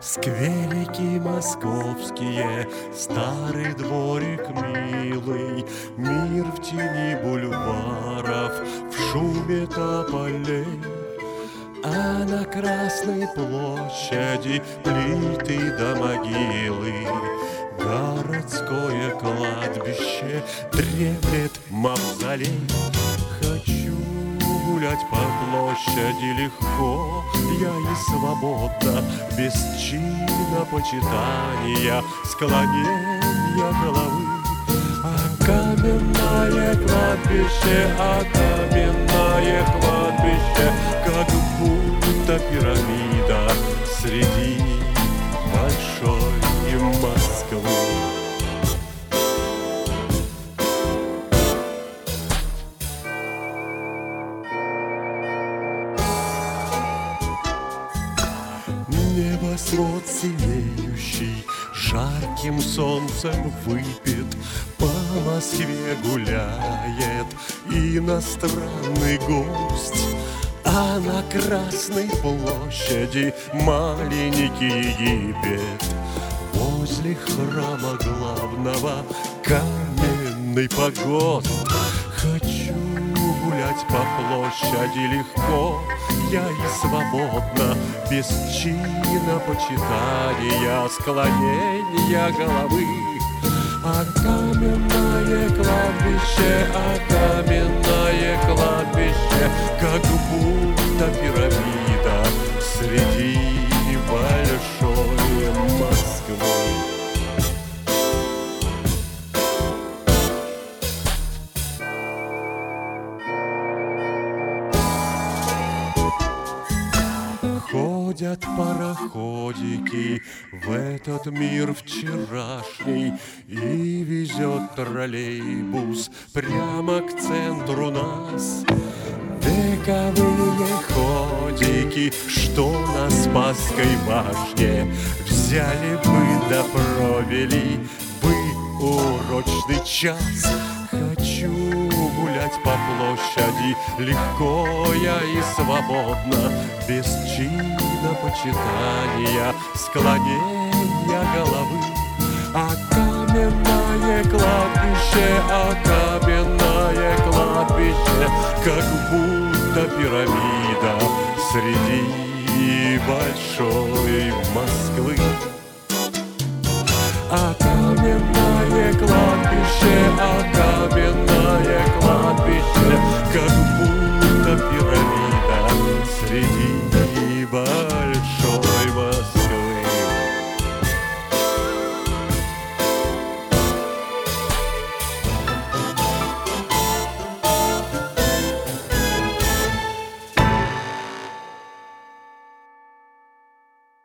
Скверики московские, старый дворик милый, мир в тени бульваров, в шуме тополей. А на Красной площади плиты до могилы, городское кладбище, дремлет мавзолей. Хочу гулять по площади легко, я и свободно, без чина почитания, склонения головы. А каменное кладбище, а каменное кладбище, как будто пирамида среди большой Москвы. Небосвод синеющий, жарким солнцем выпит, по Москве гуляет иностранный гость. А на Красной площади маленький Египет, возле храма главного каменный погост. Хочу гулять по площади легко, я и свободно, без чина почитания, склонения головы. А каменное кладбище, а каменное кладбище, как будто пирамида среди большой Москвы. Ходят пароходики в этот мир вчерашний, и везет троллейбус прямо к центру нас. Вековые ходики, что на Спасской башне, взяли бы да провели бы урочный час. Хочу гулять по площади легко, я и свободно, без чина почитания, склонения головы. А каменное кладбище, а каменное кладбище, как будто пирамида среди большой Москвы.